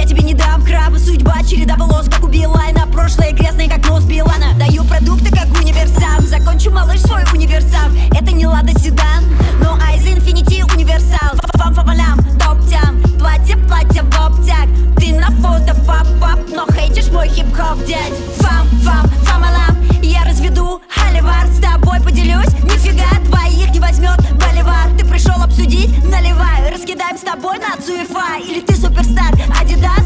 я тебе не дам краба. Судьба, череда полос, как у Билайна. Прошлое грязное, как нос Билана. Даю продукты, как универсам. Закончу, малыш, свой универсам. Это не Лада Седан, но Айз Инфинити универсал. Фам-фам-фалям, топ-тям. Платье в оптяк. Ты на фото пап-пап, но хейтишь мой хип-хоп, дядь. Фам-фам-фам-алам. Я разведу холивар, с тобой поделюсь. Нифига твоих не возьмет боливар. Ты пришел обсудить, наливай. Раскидаем с тобой на Цуефа. Или ты суперстар, Адидас.